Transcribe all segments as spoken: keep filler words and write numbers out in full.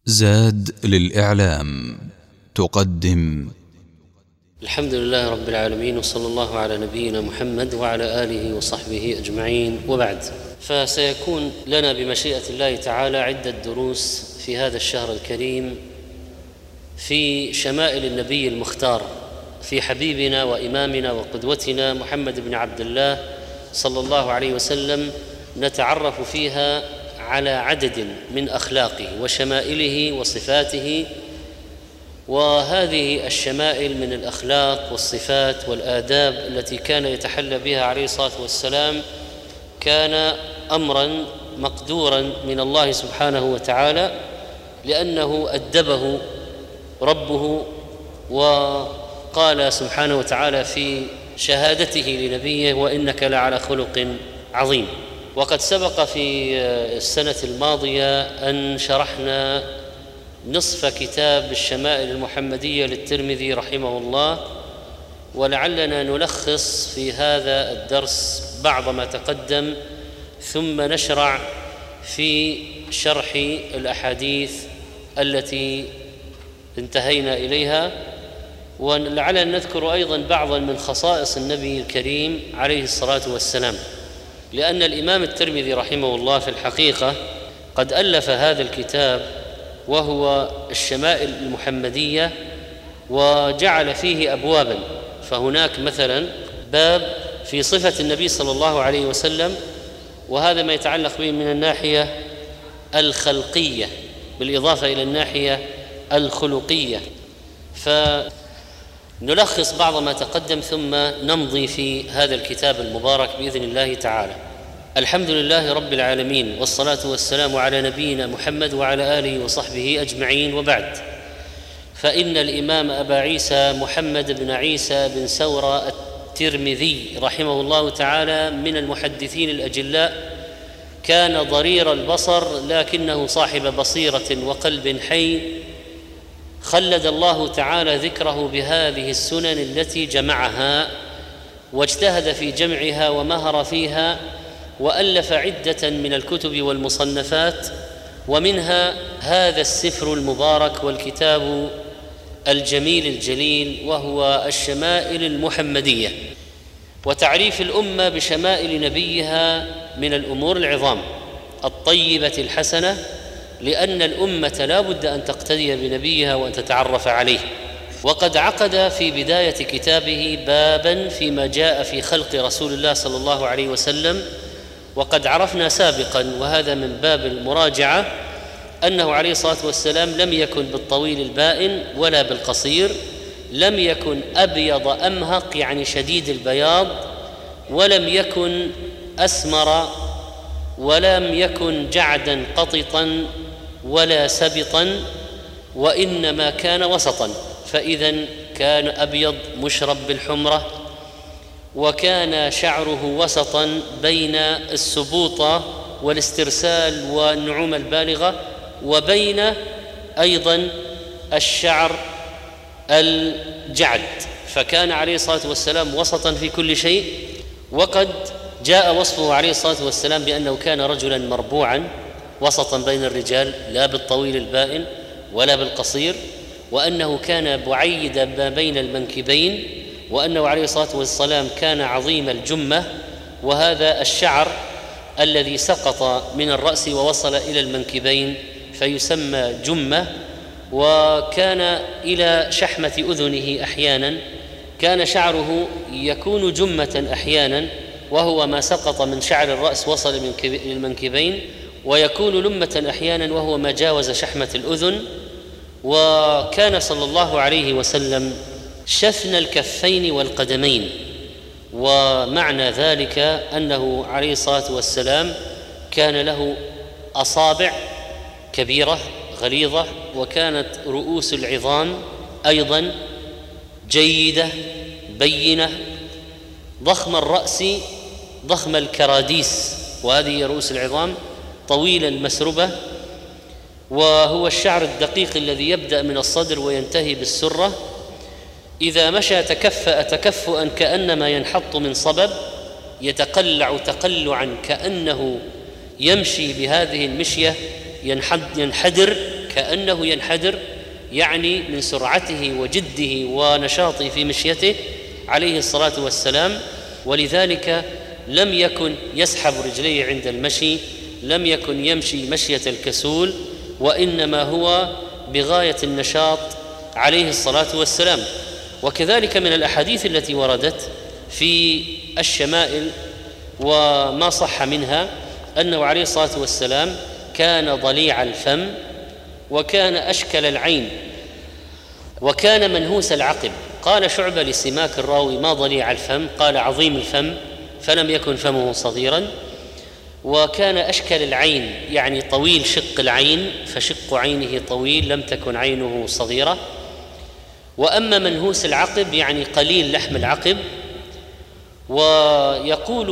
زاد للإعلام تقدم. الحمد لله رب العالمين، وصلى الله على نبينا محمد وعلى آله وصحبه أجمعين، وبعد. فسيكون لنا بمشيئة الله تعالى عدة دروس في هذا الشهر الكريم في شمائل النبي المختار، في حبيبنا وإمامنا وقدوتنا محمد بن عبد الله صلى الله عليه وسلم، نتعرف فيها على عدد من أخلاقه وشمائله وصفاته. وهذه الشمائل من الأخلاق والصفات والآداب التي كان يتحلى بها عليه الصلاة والسلام كان أمرا مقدورا من الله سبحانه وتعالى، لأنه أدبه ربه، وقال سبحانه وتعالى في شهادته لنبيه: وإنك لعلى خلق عظيم. وقد سبق في السنة الماضية أن شرحنا نصف كتاب الشمائل المحمدية للترمذي رحمه الله، ولعلنا نلخص في هذا الدرس بعض ما تقدم، ثم نشرع في شرح الأحاديث التي انتهينا إليها، ولعلنا نذكر أيضا بعضا من خصائص النبي الكريم عليه الصلاة والسلام، لأن الإمام الترمذي رحمه الله في الحقيقة قد ألف هذا الكتاب وهو الشمائل المحمدية، وجعل فيه أبوابا. فهناك مثلا باب في صفة النبي صلى الله عليه وسلم، وهذا ما يتعلق به من الناحية الخلقية بالإضافة إلى الناحية الخلقية. فنلخص بعض ما تقدم ثم نمضي في هذا الكتاب المبارك بإذن الله تعالى. الحمد لله رب العالمين، والصلاة والسلام على نبينا محمد وعلى آله وصحبه أجمعين، وبعد. فإن الإمام أبا عيسى محمد بن عيسى بن سورة الترمذي رحمه الله تعالى من المحدثين الأجلاء، كان ضرير البصر لكنه صاحب بصيرة وقلب حي، خلد الله تعالى ذكره بهذه السنن التي جمعها، واجتهد في جمعها ومهر فيها، وألف عدة من الكتب والمصنفات، ومنها هذا السفر المبارك والكتاب الجميل الجليل وهو الشمائل المحمدية. وتعريف الأمة بشمائل نبيها من الأمور العظام الطيبة الحسنة، لأن الأمة لا بد أن تقتدي بنبيها وأن تتعرف عليه. وقد عقد في بداية كتابه بابا فيما جاء في خلق رسول الله صلى الله عليه وسلم، وقد عرفنا سابقا، وهذا من باب المراجعة، أنه عليه الصلاة والسلام لم يكن بالطويل البائن ولا بالقصير، لم يكن أبيض أمهق يعني شديد البياض، ولم يكن أسمر، ولم يكن جعدا قططا ولا سبطا، وإنما كان وسطا. فإذا كان أبيض مشرب بالحمرة، وكان شعره وسطا بين السبوطة والاسترسال والنعومة البالغة، وبين أيضا الشعر الجعد، فكان عليه الصلاة والسلام وسطا في كل شيء. وقد جاء وصفه عليه الصلاة والسلام بأنه كان رجلا مربوعا وسطا بين الرجال، لا بالطويل البائن ولا بالقصير، وأنه كان بعيد ما بين المنكبين، وأنه عليه الصلاة والسلام كان عظيم الجمة، وهذا الشعر الذي سقط من الرأس ووصل إلى المنكبين فيسمى جمة. وكان إلى شحمة أذنه أحيانا، كان شعره يكون جمة أحيانا، وهو ما سقط من شعر الرأس وصل إلى المنكبين، ويكون لمة أحيانا وهو ما جاوز شحمة الأذن. وكان صلى الله عليه وسلم شفن الكفين والقدمين، ومعنى ذلك أنه عليه الصلاة والسلام كان له أصابع كبيرة غليظة، وكانت رؤوس العظام أيضا جيدة بينة، ضخم الرأس ضخم الكراديس، وهذه رؤوس العظام طويلة المسربة، وهو الشعر الدقيق الذي يبدأ من الصدر وينتهي بالسرة. إذا مشى تكفأ تكفؤا كأنما ينحط من صبب، يتقلع تقلعا كأنه يمشي بهذه المشية ينحدر كأنه ينحدر، يعني من سرعته وجده ونشاطه في مشيته عليه الصلاة والسلام. ولذلك لم يكن يسحب رجليه عند المشي، لم يكن يمشي مشية الكسول، وإنما هو بغاية النشاط عليه الصلاة والسلام. وكذلك من الأحاديث التي وردت في الشمائل وما صح منها أنه عليه الصلاة والسلام كان ضليع الفم، وكان أشكل العين، وكان منهوس العقب. قال شعبة لسماك الراوي: ما ضليع الفم؟ قال: عظيم الفم، فلم يكن فمه صغيرا. وكان أشكل العين، يعني طويل شق العين، فشق عينه طويل، لم تكن عينه صغيرة. وأما منهوس العقب يعني قليل لحم العقب. ويقول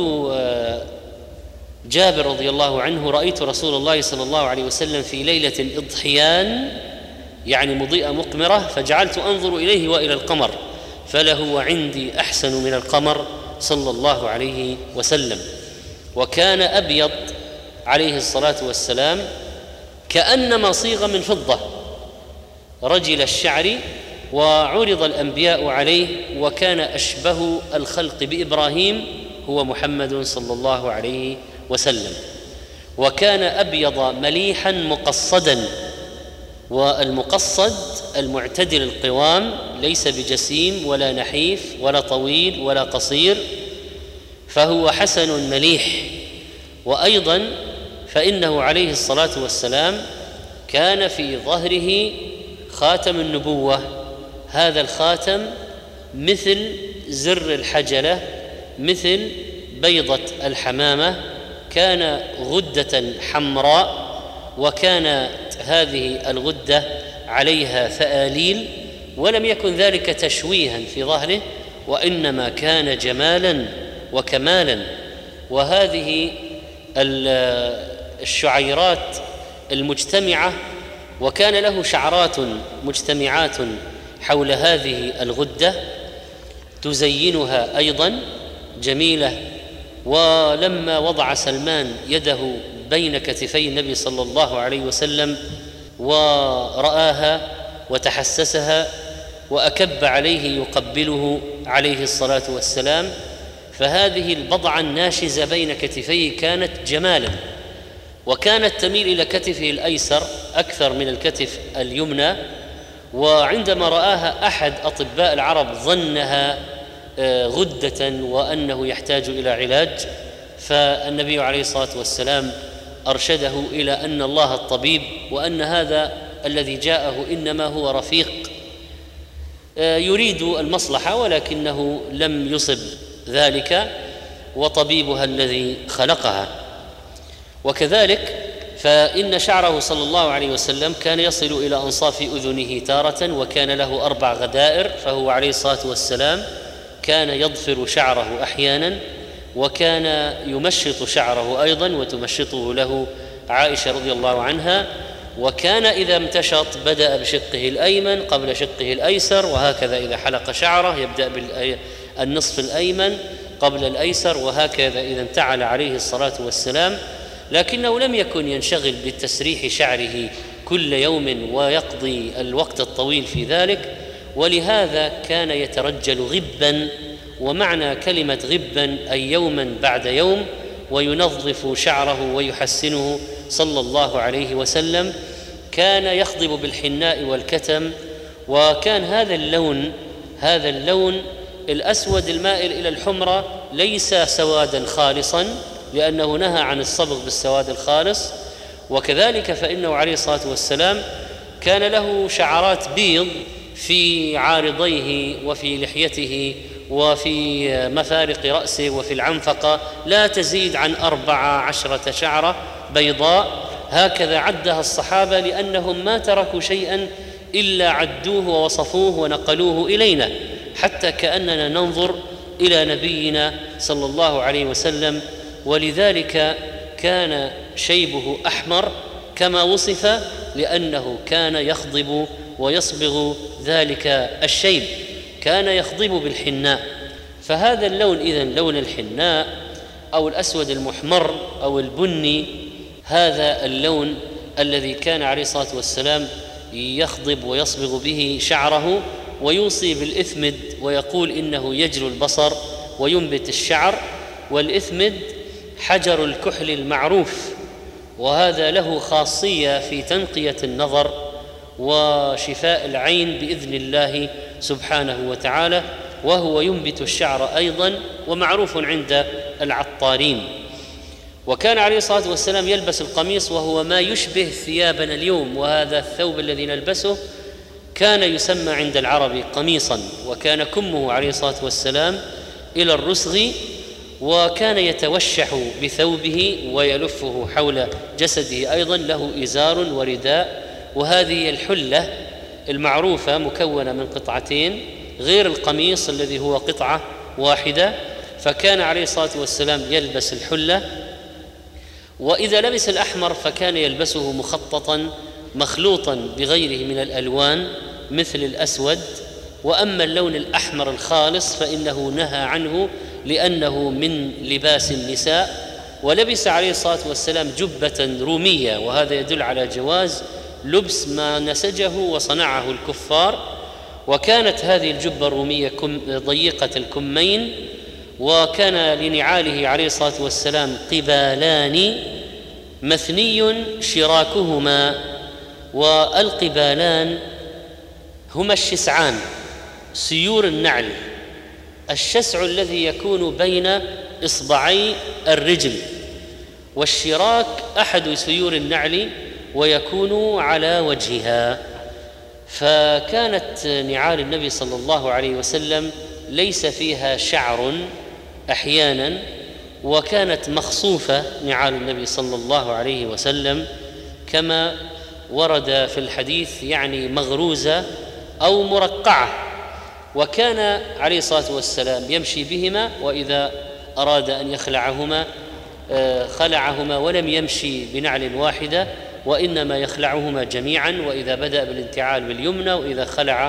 جابر رضي الله عنه: رأيت رسول الله صلى الله عليه وسلم في ليلة إضحيان، يعني مضيئة مقمرة، فجعلت أنظر إليه وإلى القمر، فلهو عندي أحسن من القمر صلى الله عليه وسلم. وكان أبيض عليه الصلاة والسلام كأنما صيغ من فضة رجل الشعر، وعرض الأنبياء عليه، وكان أشبه الخلق بإبراهيم هو محمد صلى الله عليه وسلم. وكان أبيض مليحا مقصدا، والمقصد المعتدل القوام، ليس بجسيم ولا نحيف ولا طويل ولا قصير، فهو حسن مليح. وأيضا فإنه عليه الصلاة والسلام كان في ظهره خاتم النبوة، هذا الخاتم مثل زر الحجلة، مثل بيضة الحمامة، كان غدة حمراء، وكانت هذه الغدة عليها ثآليل، ولم يكن ذلك تشويها في ظهره، وإنما كان جمالا وكمالا. وهذه الشعيرات المجتمعة، وكان له شعرات مجتمعات حول هذه الغدة تزينها أيضا جميلة. ولما وضع سلمان يده بين كتفي النبي صلى الله عليه وسلم ورآها وتحسسها وأكب عليه يقبله عليه الصلاة والسلام، فهذه البضعة الناشزة بين كتفيه كانت جمالا، وكانت تميل إلى كتفه الأيسر أكثر من الكتف اليمنى. وعندما رآها أحد أطباء العرب ظنها غدة وأنه يحتاج إلى علاج، فالنبي عليه الصلاة والسلام أرشده إلى أن الله الطبيب، وأن هذا الذي جاءه إنما هو رفيق يريد المصلحة، ولكنه لم يصب ذلك، وطبيبها الذي خلقها. وكذلك فإن شعره صلى الله عليه وسلم كان يصل إلى أنصاف أذنه تارة، وكان له أربع غدائر، فهو عليه الصلاة والسلام كان يضفر شعره أحيانا، وكان يمشط شعره أيضا، وتمشطه له عائشة رضي الله عنها. وكان إذا امتشط بدأ بشقه الأيمن قبل شقه الأيسر، وهكذا إذا حلق شعره يبدأ بالنصف الأيمن قبل الأيسر، وهكذا إذا انتعل عليه الصلاة والسلام. لكنه لم يكن ينشغل بتسريح شعره كل يوم ويقضي الوقت الطويل في ذلك، ولهذا كان يترجل غبا، ومعنى كلمة غبا أي يوما بعد يوم، وينظف شعره ويحسنه صلى الله عليه وسلم. كان يخضب بالحناء والكتم، وكان هذا اللون هذا اللون الأسود المائل إلى الحمرة ليس سوادا خالصا، لأنه نهى عن الصبغ بالسواد الخالص. وكذلك فإنه عليه الصلاة والسلام كان له شعرات بيض في عارضيه وفي لحيته وفي مفارق رأسه وفي العنفقة، لا تزيد عن أربع عشرة شعرة بيضاء، هكذا عدها الصحابة، لأنهم ما تركوا شيئا إلا عدوه ووصفوه ونقلوه إلينا، حتى كأننا ننظر إلى نبينا صلى الله عليه وسلم. ولذلك كان شيبه أحمر كما وصف، لأنه كان يخضب ويصبغ ذلك الشيب، كان يخضب بالحناء. فهذا اللون إذن لون الحناء أو الأسود المحمر أو البني، هذا اللون الذي كان عليه الصلاة والسلام يخضب ويصبغ به شعره، ويوصي بالإثمد ويقول إنه يجلو البصر وينبت الشعر. والإثمد حجر الكحل المعروف، وهذا له خاصية في تنقية النظر وشفاء العين بإذن الله سبحانه وتعالى، وهو ينبت الشعر أيضا ومعروف عند العطارين. وكان عليه الصلاة والسلام يلبس القميص وهو ما يشبه ثيابنا اليوم، وهذا الثوب الذي نلبسه كان يسمى عند العرب قميصا، وكان كمه عليه الصلاة والسلام إلى الرسغ، وكان يتوشح بثوبه ويلفه حول جسده، أيضا له إزار ورداء. وهذه الحلة المعروفة مكونة من قطعتين غير القميص الذي هو قطعة واحدة، فكان عليه الصلاة والسلام يلبس الحلة. وإذا لبس الأحمر فكان يلبسه مخططا مخلوطا بغيره من الألوان مثل الأسود. وأما اللون الأحمر الخالص فإنه نهى عنه لأنه من لباس النساء. ولبس عليه الصلاة والسلام جبة رومية، وهذا يدل على جواز لبس ما نسجه وصنعه الكفار. وكانت هذه الجبة الرومية ضيقة الكمين، وكان لنعاله عليه الصلاة والسلام قبالان مثني شراكهما، والقبالان هما الشسعان، سيور النعل، الشسع الذي يكون بين إصبعي الرجل، والشراك أحد سيور النعل ويكون على وجهها. فكانت نعال النبي صلى الله عليه وسلم ليس فيها شعر أحيانا، وكانت مخصوفة نعال النبي صلى الله عليه وسلم كما ورد في الحديث، يعني مغروزة أو مرقعة. وكان عليه الصلاة والسلام يمشي بهما، وإذا أراد أن يخلعهما خلعهما، ولم يمشي بنعل واحدة وإنما يخلعهما جميعا، وإذا بدأ بالانتعال باليمنى، وإذا خلع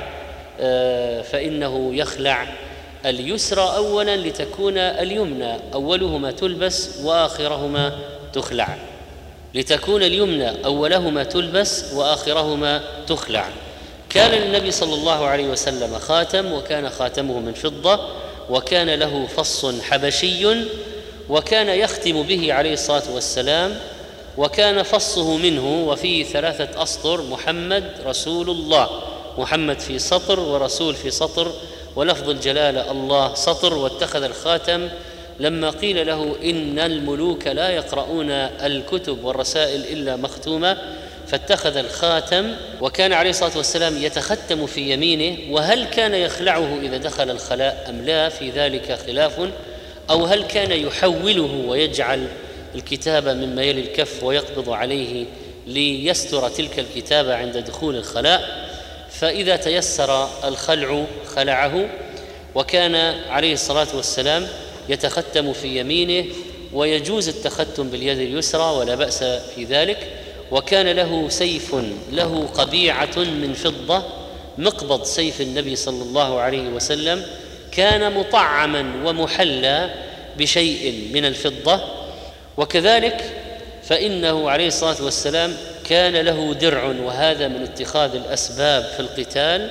فإنه يخلع اليسرى أولا لتكون اليمنى أولهما تلبس وآخرهما تخلع، لتكون اليمنى أولهما تلبس وآخرهما تخلع. كان للنبي صلى الله عليه وسلم خاتم، وكان خاتمه من فضة، وكان له فص حبشي، وكان يختم به عليه الصلاة والسلام، وكان فصه منه وفيه ثلاثة أسطر: محمد رسول الله، محمد في سطر ورسول في سطر، ولفظ الجلالة الله سطر. واتخذ الخاتم لما قيل له إن الملوك لا يقرؤون الكتب والرسائل إلا مختومة، فاتخذ الخاتم. وكان عليه الصلاة والسلام يتختم في يمينه، وهل كان يخلعه إذا دخل الخلاء أم لا في ذلك خلاف، أو هل كان يحوله ويجعل الكتابة مما يلي الكف ويقبض عليه ليستر تلك الكتابة عند دخول الخلاء. فإذا تيسر الخلع خلعه. وكان عليه الصلاة والسلام يتختم في يمينه، ويجوز التختم باليد اليسرى ولا بأس في ذلك. وكان له سيف له قبيعة من فضة، مقبض سيف النبي صلى الله عليه وسلم كان مطعما ومحلى بشيء من الفضة. وكذلك فإنه عليه الصلاة والسلام كان له درع، وهذا من اتخاذ الأسباب في القتال،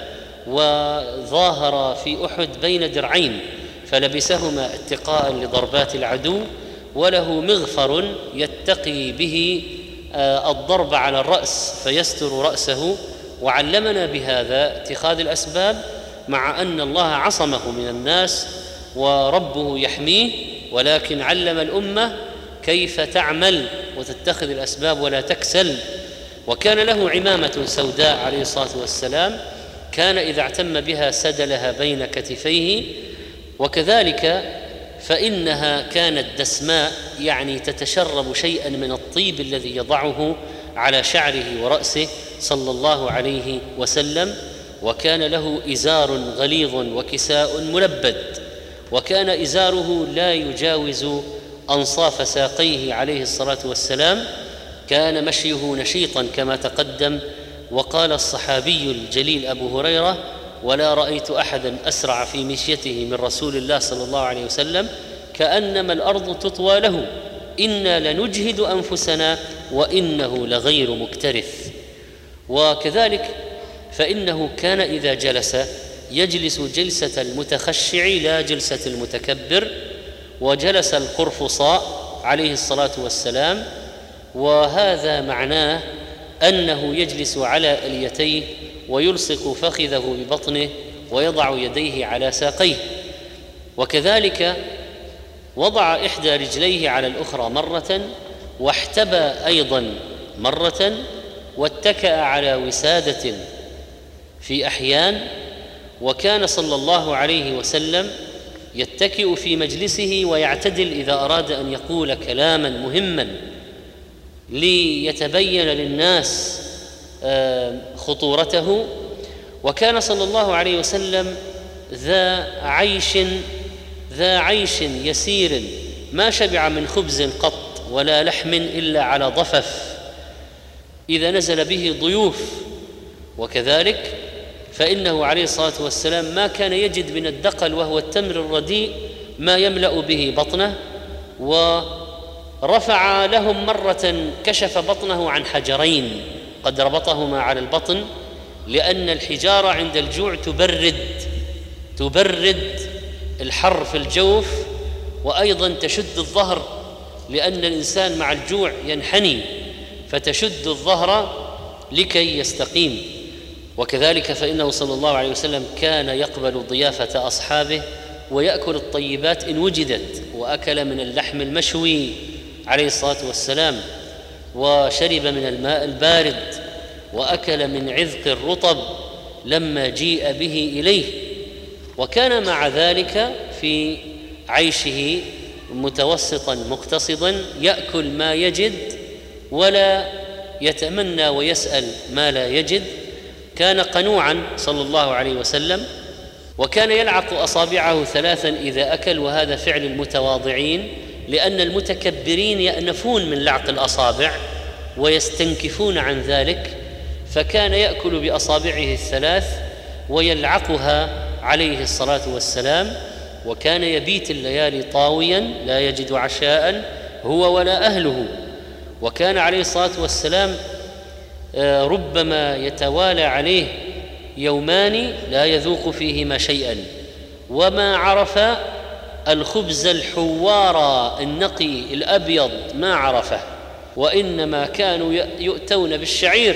وظاهر في أحد بين درعين فلبسهما اتقاء لضربات العدو، وله مغفر يتقي به الضرب على الرأس فيستر رأسه. وعلمنا بهذا اتخاذ الأسباب، مع أن الله عصمه من الناس وربه يحميه، ولكن علم الأمة كيف تعمل وتتخذ الأسباب ولا تكسل. وكان له عمامة سوداء عليه الصلاة والسلام، كان إذا اعتم بها سدلها بين كتفيه. وكذلك فإنها كانت دسماء، يعني تتشرب شيئا من الطيب الذي يضعه على شعره ورأسه صلى الله عليه وسلم. وكان له إزار غليظ وكساء ملبد، وكان إزاره لا يجاوز أنصاف ساقيه عليه الصلاة والسلام. كان مشيه نشيطا كما تقدم. وقال الصحابي الجليل أبو هريرة: ولا رأيت أحدا أسرع في مشيته من رسول الله صلى الله عليه وسلم، كأنما الأرض تطوى له. إنا لنجهد أنفسنا وإنه لغير مكترث. وكذلك فإنه كان إذا جلس يجلس جلسة المتخشع لا جلسة المتكبر، وجلس القرفصاء عليه الصلاة والسلام، وهذا معناه أنه يجلس على إليتيه ويلصق فخذه ببطنه ويضع يديه على ساقيه. وكذلك وضع إحدى رجليه على الأخرى مرة، واحتبى أيضا مرة، واتكأ على وسادة في أحيان. وكان صلى الله عليه وسلم يتكئ في مجلسه ويعتدل إذا أراد أن يقول كلاما مهما ليتبين للناس خطورته. وكان صلى الله عليه وسلم ذا عيش ذا عيش يسير، ما شبع من خبز قط ولا لحم إلا على ضفف إذا نزل به ضيوف. وكذلك فإنه عليه الصلاة والسلام ما كان يجد من الدقل وهو التمر الرديء ما يملأ به بطنه. ورفع لهم مرة كشف بطنه عن حجرين قد ربطهما على البطن، لأن الحجارة عند الجوع تبرد تبرد الحر في الجوف، وأيضا تشد الظهر، لأن الإنسان مع الجوع ينحني فتشد الظهر لكي يستقيم. وكذلك فإنه صلى الله عليه وسلم كان يقبل ضيافة أصحابه ويأكل الطيبات إن وجدت، وأكل من اللحم المشوي عليه الصلاة والسلام، وشرب من الماء البارد، وأكل من عذق الرطب لما جيء به إليه. وكان مع ذلك في عيشه متوسطا مقتصدا، يأكل ما يجد ولا يتمنى ويسأل ما لا يجد. كان قنوعا صلى الله عليه وسلم، وكان يلعق أصابعه ثلاثا إذا أكل، وهذا فعل المتواضعين، لأن المتكبرين يأنفون من لعق الأصابع ويستنكفون عن ذلك، فكان يأكل بأصابعه الثلاث ويلعقها عليه الصلاة والسلام. وكان يبيت الليالي طاويا لا يجد عشاء هو ولا أهله. وكان عليه الصلاة والسلام ربما يتوالى عليه يومان لا يذوق فيهما شيئا، وما عرف الخبز الحوار النقي الأبيض ما عرفه، وإنما كانوا يؤتون بالشعير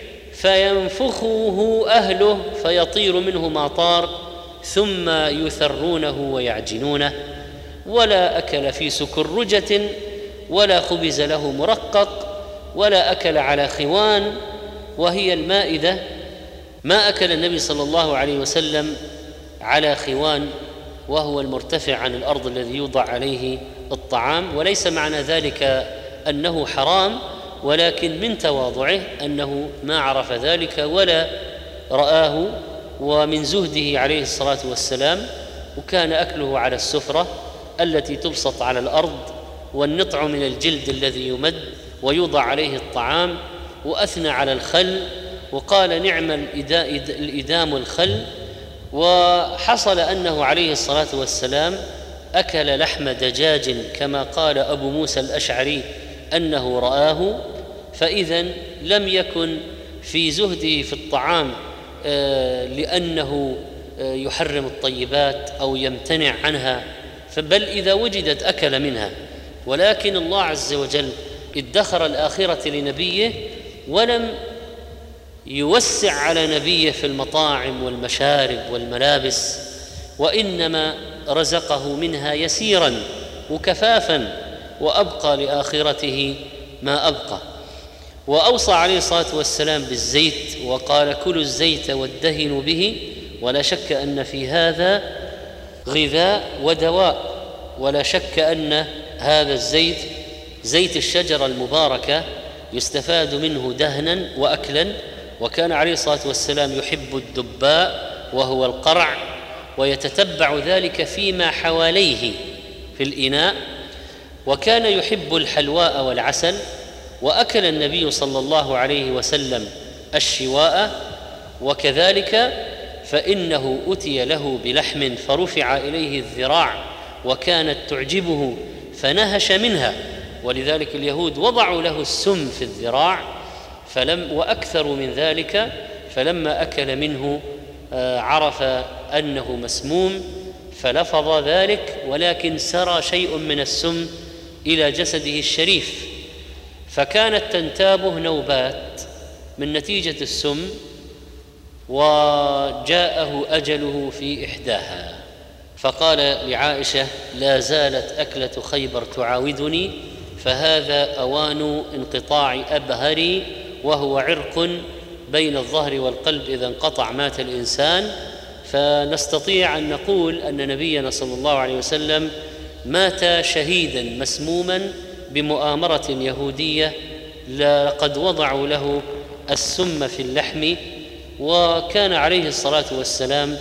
فينفخه أهله فيطير منه ما طار، ثم يثرونه ويعجنونه. ولا أكل في سكرجة ولا خبز له مرقق ولا أكل على خوان وهي المائدة. ما أكل النبي صلى الله عليه وسلم على خوان وهو المرتفع عن الأرض الذي يوضع عليه الطعام، وليس معنى ذلك أنه حرام، ولكن من تواضعه أنه ما عرف ذلك ولا رآه، ومن زهده عليه الصلاة والسلام. وكان أكله على السفرة التي تبسط على الأرض، والنطع من الجلد الذي يمد ويوضع عليه الطعام. وأثنى على الخل وقال نعم الإدام الخل. وحصل أنه عليه الصلاة والسلام أكل لحم دجاج كما قال أبو موسى الأشعري أنه رآه، فإذا لم يكن في زهده في الطعام لأنه يحرم الطيبات أو يمتنع عنها، بل إذا وجدت أكل منها. ولكن الله عز وجل ادخر الآخرة لنبيه، ولم يوسع على نبيه في المطاعم والمشارب والملابس، وإنما رزقه منها يسيرا وكفافا، وأبقى لآخرته ما أبقى. وأوصى عليه الصلاة والسلام بالزيت، وقال كلوا الزيت وادهنوا به، ولا شك أن في هذا غذاء ودواء، ولا شك أن هذا الزيت زيت الشجرة المباركة يستفاد منه دهنا وأكلا. وكان عليه الصلاة والسلام يحب الدباء وهو القرع، ويتتبع ذلك فيما حواليه في الإناء. وكان يحب الحلواء والعسل. وأكل النبي صلى الله عليه وسلم الشواء، وكذلك فإنه أتي له بلحم فرفع إليه الذراع وكانت تعجبه فنهش منها، ولذلك اليهود وضعوا له السم في الذراع فلم وأكثر من ذلك، فلما أكل منه عرف أنه مسموم فلفظ ذلك، ولكن سرى شيء من السم إلى جسده الشريف، فكانت تنتابه نوبات من نتيجة السم، وجاءه أجله في إحداها، فقال لعائشة: لا زالت أكلة خيبر تعاودني، فهذا أوان انقطاع أبهري، وهو عرق بين الظهر والقلب إذا انقطع مات الإنسان. فنستطيع أن نقول أن نبينا صلى الله عليه وسلم مات شهيدا مسموما بمؤامرة يهودية، لقد وضعوا له السم في اللحم. وكان عليه الصلاة والسلام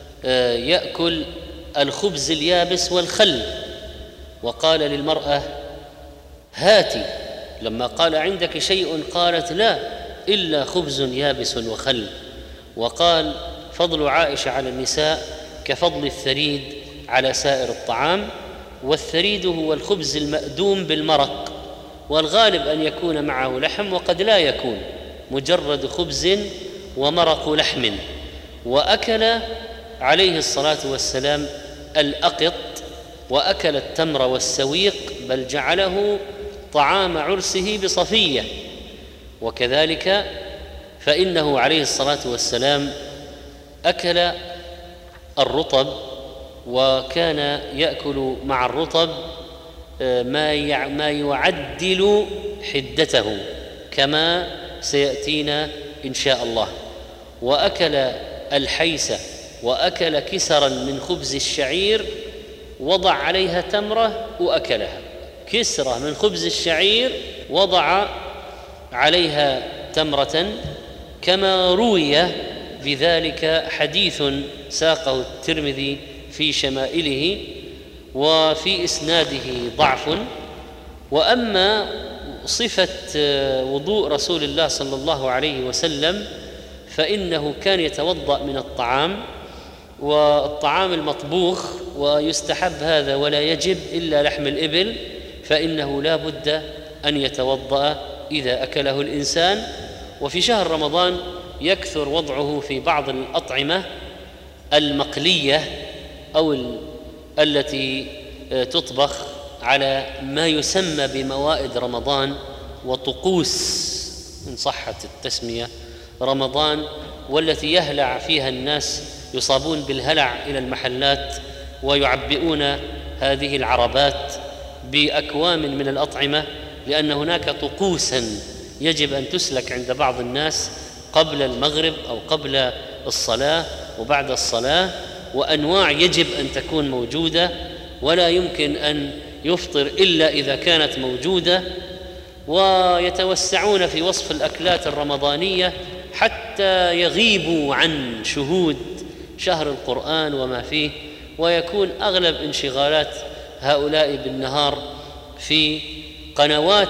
يأكل الخبز اليابس والخل، وقال للمرأة: هاتي، لما قال: عندك شيء؟ قالت: لا، إلا خبز يابس وخل. وقال: فضل عائشة على النساء كفضل الثريد على سائر الطعام، والثريد هو الخبز المأدوم بالمرق، والغالب أن يكون معه لحم، وقد لا يكون، مجرد خبز ومرق لحم. وأكل عليه الصلاة والسلام الأقط، وأكل التمر والسويق، بل جعله طعام عرسه بصفية. وكذلك فإنه عليه الصلاة والسلام أكل الرطب، وكان يأكل مع الرطب ما ما يعدل حدته كما سيأتينا إن شاء الله. وأكل الحيسة، وأكل كسرا من خبز الشعير، وضع عليها تمرة وأكلها، كسرة من خبز الشعير وضع عليها تمرة، كما روي بذلك حديث ساقه الترمذي في شمائله، وفي إسناده ضعف. وأما صفة وضوء رسول الله صلى الله عليه وسلم فإنه كان يتوضأ من الطعام، والطعام المطبوخ، ويستحب هذا ولا يجب إلا لحم الإبل، فإنه لا بد أن يتوضأ إذا أكله الإنسان. وفي شهر رمضان يكثر وضعه في بعض الأطعمة المقلية أو التي تطبخ على ما يسمى بموائد رمضان وطقوس إن صحت التسمية رمضان، والتي يهلع فيها الناس، يصابون بالهلع إلى المحلات ويعبئون هذه العربات بأكوام من الأطعمة، لأن هناك طقوسا يجب أن تسلك عند بعض الناس قبل المغرب أو قبل الصلاة وبعد الصلاة، وأنواع يجب أن تكون موجودة، ولا يمكن أن يفطر إلا إذا كانت موجودة. ويتوسعون في وصف الأكلات الرمضانية حتى يغيبوا عن شهود شهر القرآن وما فيه، ويكون أغلب انشغالات هؤلاء بالنهار في قنوات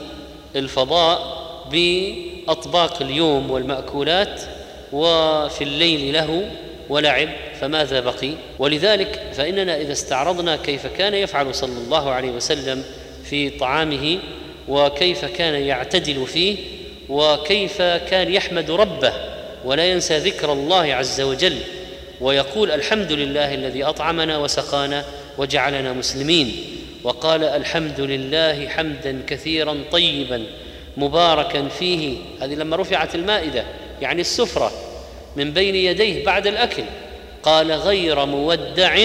الفضاء بأطباق اليوم والمأكولات، وفي الليل له ولعب، فماذا بقي؟ ولذلك فإننا إذا استعرضنا كيف كان يفعل صلى الله عليه وسلم في طعامه، وكيف كان يعتدل فيه، وكيف كان يحمد ربه ولا ينسى ذكر الله عز وجل، ويقول: الحمد لله الذي أطعمنا وسقانا وجعلنا مسلمين. وقال: الحمد لله حمدا كثيرا طيبا مباركا فيه، هذه لما رفعت المائدة يعني السفرة من بين يديه بعد الأكل، قال: غير مودع،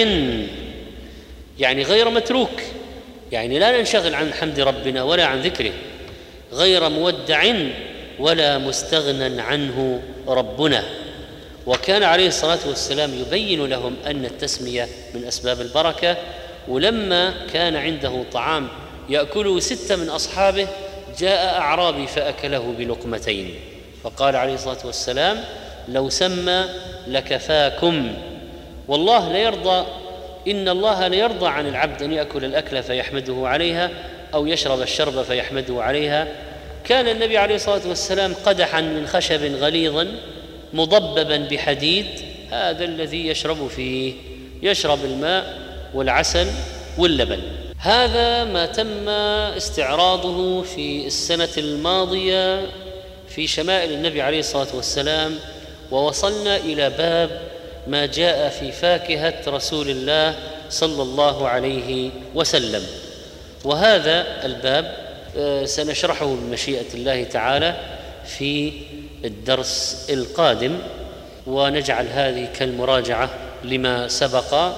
يعني غير متروك، يعني لا ننشغل عن حمد ربنا ولا عن ذكره، غير مودع ولا مستغنى عنه ربنا. وكان عليه الصلاة والسلام يبين لهم أن التسمية من أسباب البركة. ولما كان عنده طعام يأكله ستة من أصحابه، جاء أعرابي فأكله بلقمتين، فقال عليه الصلاة والسلام: لو سمى لكفاكم. والله لا يرضى، إن الله لا يرضى عن العبد أن يأكل الأكل فيحمده عليها، أو يشرب الشرب فيحمده عليها. كان النبي عليه الصلاة والسلام قدحا من خشب غليظا مضببا بحديد، هذا الذي يشرب فيه، يشرب الماء والعسل واللبن. هذا ما تم استعراضه في السنة الماضية في شمائل النبي عليه الصلاة والسلام، ووصلنا إلى باب ما جاء في فاكهة رسول الله صلى الله عليه وسلم. وهذا الباب سنشرحه بمشيئة الله تعالى في الدرس القادم، ونجعل هذه كالمراجعة لما سبق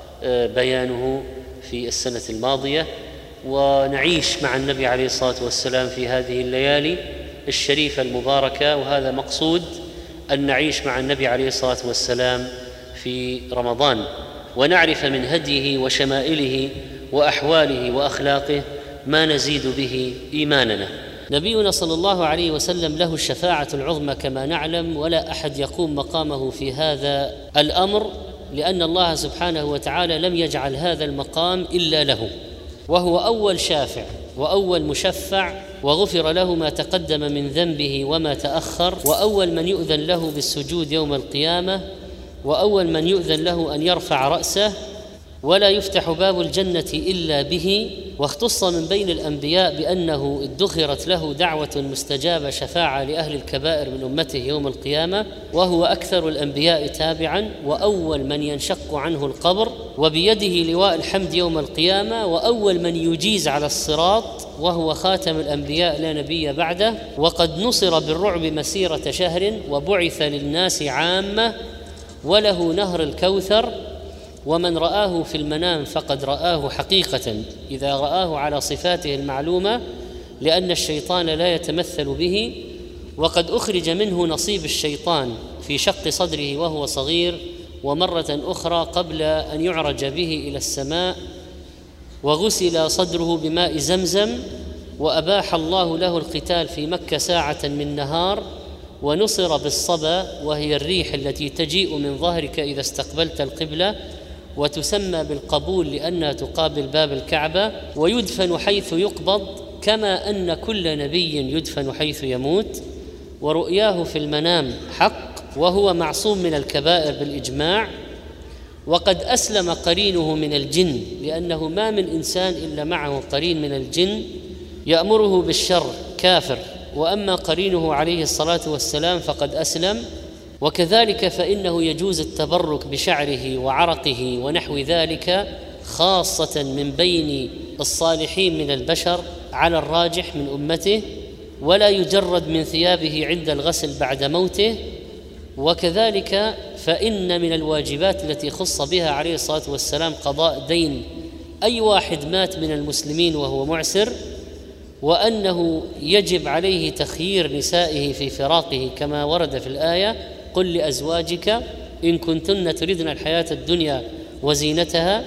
بيانه في السنة الماضية، ونعيش مع النبي عليه الصلاة والسلام في هذه الليالي الشريفة المباركة. وهذا مقصود، أن نعيش مع النبي عليه الصلاة والسلام في رمضان، ونعرف من هديه وشمائله وأحواله وأخلاقه ما نزيد به إيماننا. نبينا صلى الله عليه وسلم له الشفاعة العظمى كما نعلم، ولا أحد يقوم مقامه في هذا الأمر، لأن الله سبحانه وتعالى لم يجعل هذا المقام إلا له، وهو أول شافع وأول مشفع، وغفر له ما تقدم من ذنبه وما تأخر، وأول من يؤذن له بالسجود يوم القيامة، وأول من يؤذن له أن يرفع رأسه، ولا يفتح باب الجنة إلا به. واختص من بين الأنبياء بأنه ادخرت له دعوة مستجابة شفاعة لأهل الكبائر من أمته يوم القيامة، وهو أكثر الأنبياء تابعا، وأول من ينشق عنه القبر، وبيده لواء الحمد يوم القيامة، وأول من يجيز على الصراط، وهو خاتم الأنبياء لا نبي بعده. وقد نصر بالرعب مسيرة شهر، وبعث للناس عامة، وله نهر الكوثر، ومن رآه في المنام فقد رآه حقيقة إذا رآه على صفاته المعلومة، لأن الشيطان لا يتمثل به. وقد أخرج منه نصيب الشيطان في شق صدره وهو صغير، ومرة أخرى قبل أن يعرج به إلى السماء، وغسل صدره بماء زمزم، وأباح الله له القتال في مكة ساعة من نهار، ونصر بالصبا، وهي الريح التي تجيء من ظهرك إذا استقبلت القبلة، وتسمى بالقبول لأنها تقابل باب الكعبة، ويدفن حيث يقبض، كما أن كل نبي يدفن حيث يموت. ورؤياه في المنام حق، وهو معصوم من الكبائر بالإجماع. وقد أسلم قرينه من الجن، لأنه ما من إنسان إلا معه قرين من الجن يأمره بالشر كافر، وأما قرينه عليه الصلاة والسلام فقد أسلم. وكذلك فإنه يجوز التبرك بشعره وعرقه ونحو ذلك، خاصة من بين الصالحين من البشر على الراجح من أمته، ولا يجرد من ثيابه عند الغسل بعد موته. وكذلك فإن من الواجبات التي خص بها عليه الصلاة والسلام قضاء دين أي واحد مات من المسلمين وهو معسر، وأنه يجب عليه تخيير نسائه في فراقه كما ورد في الآية: قل لأزواجك إن كنتن تردن الحياة الدنيا وزينتها.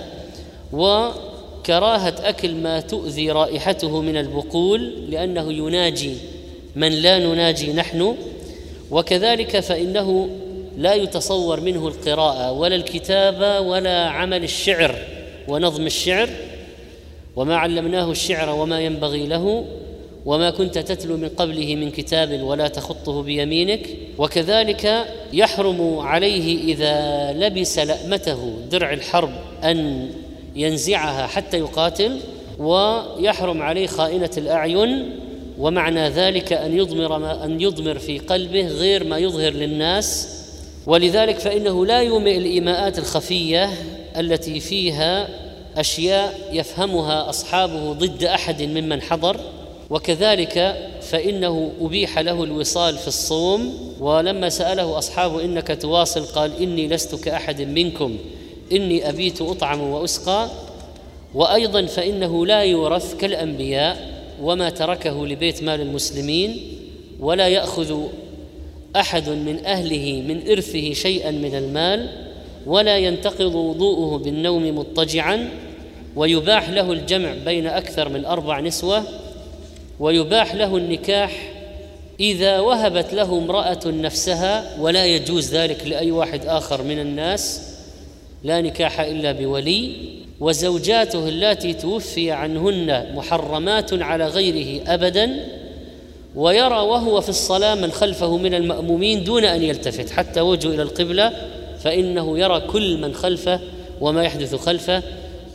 وكراهة أكل ما تؤذي رائحته من البقول، لأنه يناجي من لا نناجي نحن. وكذلك فإنه لا يتصور منه القراءة ولا الكتابة ولا عمل الشعر ونظم الشعر، وما علمناه الشعر وما ينبغي له، وما كنت تتلو من قبله من كتاب ولا تخطه بيمينك. وكذلك يحرم عليه إذا لبس لأمته درع الحرب أن ينزعها حتى يقاتل، ويحرم عليه خائنة الأعين، ومعنى ذلك أن يضمر ما أن يضمر في قلبه غير ما يظهر للناس. ولذلك فإنه لا يومئ الإيماءات الخفية التي فيها أشياء يفهمها أصحابه ضد أحد ممن حضر. وكذلك فإنه أبيح له الوصال في الصوم، ولما سأله أصحابه إنك تواصل قال إني لست كأحد منكم إني أبيت أطعم وأسقى. وأيضا فإنه لا يورث كالأنبياء، وما تركه لبيت مال المسلمين، ولا يأخذ أحد من أهله من إرثه شيئا من المال، ولا ينتقض وضوءه بالنوم مضطجعا، ويباح له الجمع بين أكثر من أربع نسوة، ويباح له النكاح إذا وهبت له امرأة نفسها، ولا يجوز ذلك لأي واحد آخر من الناس، لا نكاح إلا بولي. وزوجاته اللاتي توفي عنهن محرمات على غيره أبدا، ويرى وهو في الصلاة من خلفه من المأمومين دون أن يلتفت حتى وجهه إلى القبلة، فإنه يرى كل من خلفه وما يحدث خلفه.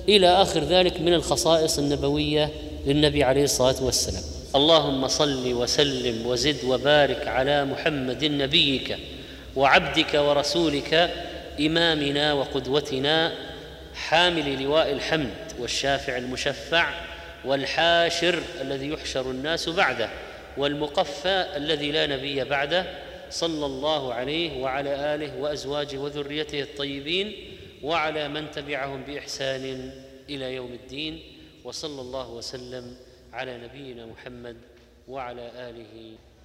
إلى آخر ذلك من الخصائص النبوية للنبي عليه الصلاة والسلام. اللهم صل وسلم وزد وبارك على محمد نبيك وعبدك ورسولك إمامنا وقدوتنا حامل لواء الحمد والشافع المشفع والحاشر الذي يحشر الناس بعده والمقفى الذي لا نبي بعده، صلى الله عليه وعلى آله وأزواجه وذريته الطيبين وعلى من تبعهم بإحسان إلى يوم الدين، وصلى الله وسلم على نبينا محمد وعلى آله